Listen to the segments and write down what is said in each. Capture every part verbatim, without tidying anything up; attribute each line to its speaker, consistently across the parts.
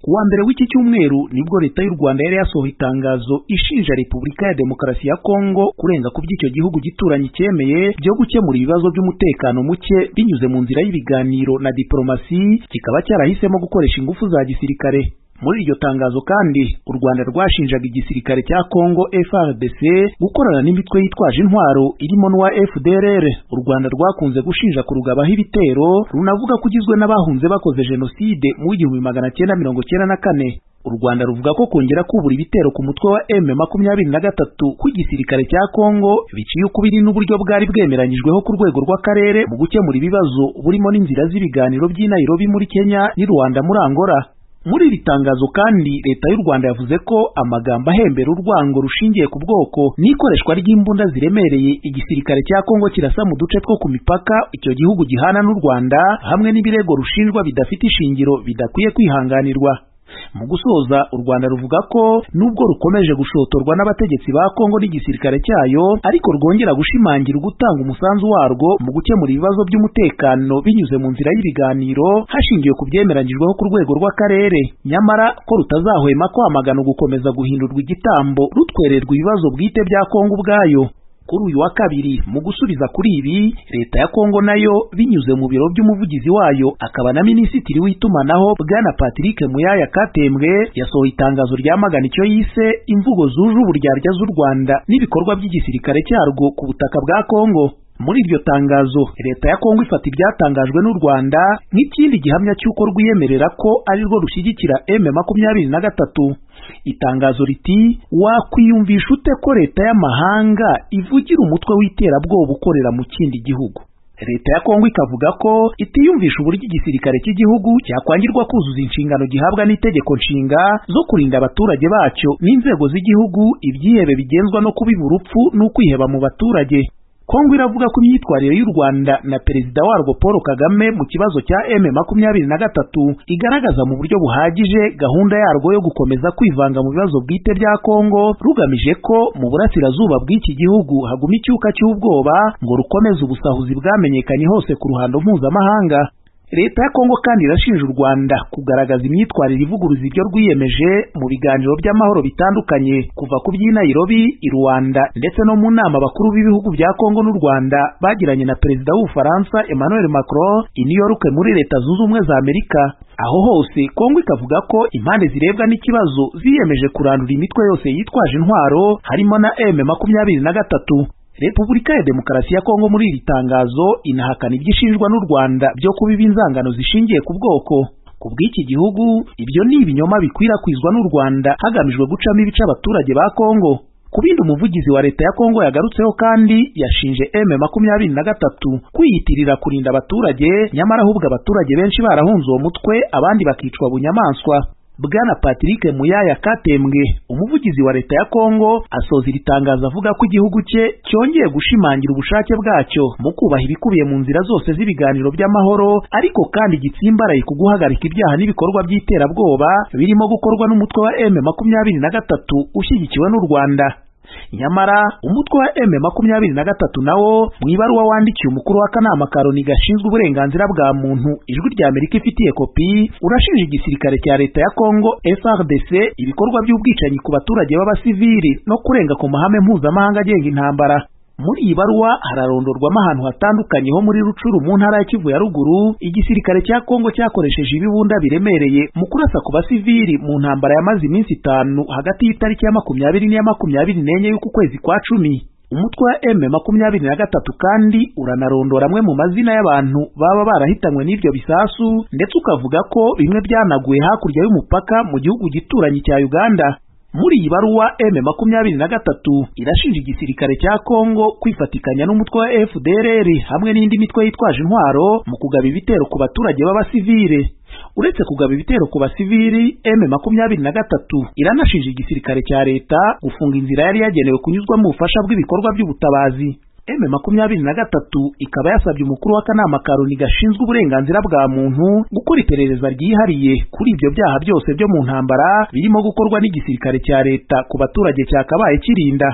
Speaker 1: Kuwa mbere w'iki cyumweru nibwo leta y'u Rwanda yari yasohoye itangazo ishinja Repubulika ya Demokarasi ya Kongo kurenga ku by'icyo gihugu gituranye cyemeye byo gukemura ibibazo by'umutekano muke binyuze mu nzira y'ibiganiro na diplomasi, kikaba cyarahisemo gukoresha ingufu za gisirikare. Muri iryo tangazo kandi u Rwanda rwashinjaga igisirikare cya Kongo F A R D C gukorana n'imitwe yitwaje intwaro irimo n'uwa F D L R. U Rwanda rwakunze gushinja kurugabaho ibitero, runavuga ko ugizwe n'abahunze bakoze jenoside mu igihumbi magana cyenda mirongo cyenda na kane. U Rwanda ruvuga ko kongera kubura ibitero ku mutwe wa M makumyabiri na gatatu kw'igisirikare cya Kongo biciye ukubiri n'uburyo bwari bwemeranyijweho ku rwego rw'akarere mu gukemura ibibazo burimo n'inzira z'ibiganiro by'i Nairobi muri Kenya n'i Rwanda muri Angola. Muri iri tangazo kandi leta y'u Rwanda yavuze ko amagambo ahembera urwango rushingiye ku bwoko n'ikoreshwa ry'imbunda ziremereye igisirikare cya Kongo kirasa mu duce two ku mipaka icyo gihugu gihana n'u Rwanda hamwe n'ibirego rushinjwa bidafite ishingiro bidakwiye kwihanganirwa. Mu gusoza, u Rwanda ruvuga ko nubwo rukomeje gushotorwa n'abategetsi ba Kongo n'igisirikare cyayo, ariko rwongera gushimangira gutanga umusanzu warwo mu gukemura ibibazo by'umutekano binyuze mu nzira y'ibiganiro hashingiwe ku byemeranyijweho ku rwego rw'akarere, nyamara ko rutazahwema kwamagana gukomeza guhindurwa igitambo rutwererwa ibibazo bwite bya Kongo ubwayo. Kuri uyu wa kabiri, mu gusubiza kuri ibi, leta ya Kongo nayo binyuze mu biro by'umuvugizi wayo akaba na minisitiri w'itumanaho Bwana Patrick Muyaya Katembwe yasohoye itangazo ryamagana icyo yise imvugo zuje uburyarya z'u Rwanda n'ibikorwa by'igisirikare cyarwo ku butaka bwa Kongo. Muri iryo tangazo, leta ya Kongo ifata ibyatangajwe n'u Rwanda nk'ikindi gihamya cy'uko rwiyemerera ko ari rwo rushyigikira M makumyabiri na gatatu. Itangazo riti, wakwiyumvisha ute ko leta y'amahanga ivugira umutwe w'iterabwoba ukorera mu kindi gihugu? Leta ya Kongo ikavuga ko itiyumvisha uburyo igisirikare cy'igihugu cyakwangirwa kuzuza inshingano gihabwa n'itegeko nshinga zo kurinda abaturage bacyo n'inzego z'igihugu ibyihebe bigenzwa no kubiba urupfu n'ukwiheba mu baturage. Kongo iravuga ko imyitwarire y'u Rwanda na perezida warwo Paul Kagame mu kibazo cya M makumyabiri na gatatu igaragaza mu buryo buhagije gahunda yarwo yo gukomeza kwivanga mu bibazo bwite bya Kongo, rugamije ko mu burasirazuba bw'iki gihugu haguma icyuka cy'ubwoba ngo rukomeze ubusahuzi bwamenyekanye hose ku ruhando mpuzamahanga. Leta ya Kongo kandi irashinja u Rwanda kugaragaza imyitwarire ivuguruza ibyo rwiyemeje mu biganiro by'amahoro bitandukanye kuva ku by'i Nairobi, i Rwanda ndetse no mu nama bakuru b'ibihugu bya Kongo n'u Rwanda bagiranye na perezida w'Ubufaransa Emmanuel Macron i New York muri Leta Zunze Ubumwe za Amerika. Aho hose Kongo ikavuga ko impande zirebwa n'ikibazo ziyemeje kurandura imitwe yose yitwaje intwaro harimo na M makumyabiri na gatatu. Repubulika ya Demokarasi ya Kongo muri iri tangazo inahakana ibyishinjwa n'u Rwanda byo kubiba inzangano zishingiye ku bwoko. Ku bw'iki gihugu, ibyo ni ibinyoma bikwirakwizwa n'u Rwanda hagamijwe gucamo ibice abaturage ba Kongo. Ku bindi, umuvugizi wa leta ya Kongo yagarutseho kandi yashinje M makumyabiri na gatatu kwiyitirira kurinda abaturage, nyamara ahubwo abaturage benshi barahunze uwo mutwe abandi bakicwa bunyamaswa. Bwana Patrick Muyaya Katembwe, umuvugizi wa leta ya Kongo, asoza iri tangazo avuga ko igihugu cye cyongeye gushimangira ubushake bwacyo mu kubaha ibikubiye mu nzira zose z'ibiganiro by'amahoro, ariko kandi gitsimbaraye ku guhagarika ibyaha n'ibikorwa by'iterabwoba birimo gukorwa n'umutwe wa M makumyabiri na gatatu ushyigikiwe n'u Rwanda. Nyamara umutwe wa M makumyabiri na gatatu nawo mu ibaruwa wandikiye umukuru w'akanama ka Loni gashinzwe uburenganzira bwa muntu ijwi rya Amerika ifitiye kopi, urashinja igisirikare cya leta ya Kongo F A R D C ibikorwa by'ubwicanyi ku baturage b'abasivili no kurenga ku mahame mpuzamahanga agenga intambara. Muri iyi baruwa hararondorwamo ahantu hatandukanye ho muri Rucuru mu ntara ya Kivu ya ruguru igisirikare cya Kongo cyakoresheje ibibunda biremereye mu kurasa ku basivili mu ntambara yamaze iminsi itanu hagati y'itariki ya makumyabiri n'iya makumyabiri n'enye y'uku kwezi kwa cumi. Umutwe wa M makumyabiri na gatatu kandi uranarondora amwe mu mazina y'abantu baba barahitanywe n'ibyo bisasu, ndetse ukavuga ko bimwe byanaguye hakurya y'umupaka mu gihugu gituranye cya Uganda. Muri iyi baruwa M makumyabiri na gatatu irashinja igisirikare cya Kongo kwifatikanya n'umutwe wa F D L R hamwe n'indi mitwe yitwaje intwaro mu kugaba ibitero ku baturage b'abasivile. Uretse kugaba ibitero ku basivili, M makumyabiri na gatatu iranashinja igisirikare cya leta gufunga inzira yari yagenewe kunyuzwamo ubufasha bw'ibikorwa by'ubutabazi. M makumyabiri na gatatu ikaba yasabye umukuru w'akanama ka Loni gashinzwe uburenganzira bwa muntu gukora iperereza ryihariye kuri ibyo byaha byose byo mu ntambara birimo gukorwa n'igisirikare cya leta ku baturage cyakabaye kirinda.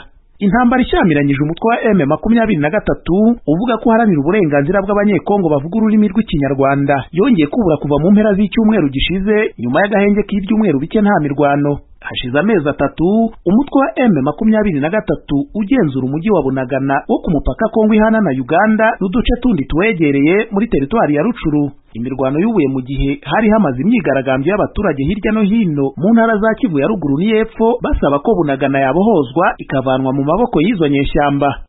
Speaker 1: Intambara ishyamiranyije umutwe wa M makumyabiri na gatatu uvuga ko uharanira uburenganzira bw'abanyekongo bavuga ururimi rw'ikinyarwanda yongeye kubura kuva mu mpera z'icyumweru gishize nyuma y'agahenge k'ibyumweru bike nta mirwano. Hashize amezi atatu umutwe wa M makumyabiri na gatatu ugenzura umujyi wa Bunagana wo ku mupaka Kongo ihana na Uganda n'uduce tundi tuwegereye muri teritwari ya Rucuru. Imirwano yubuye mu gihe hari hamaze imyigaragambyo y'abaturage hirya no hino mu ntara za Kivu ya ruguru n'iyepfo basaba ko Bunagana yabohozwa ikavanwa mu maboko y'izo nyeshyamba.